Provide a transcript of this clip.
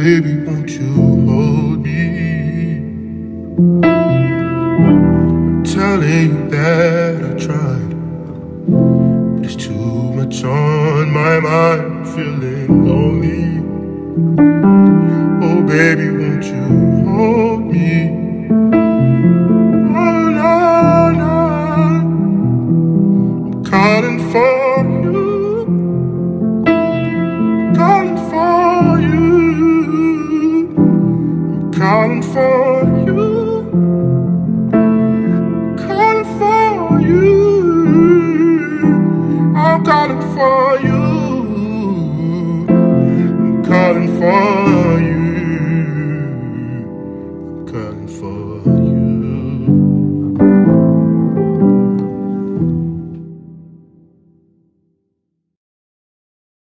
baby, won't you hold me? I'm telling you that I tried, but it's too much on my mind, I'm feeling lonely. Oh baby, won't you hold me? Oh no, no, I'm calling for you, calling for you, I'm calling for you, calling for you, I'm calling for you, I'm calling for you.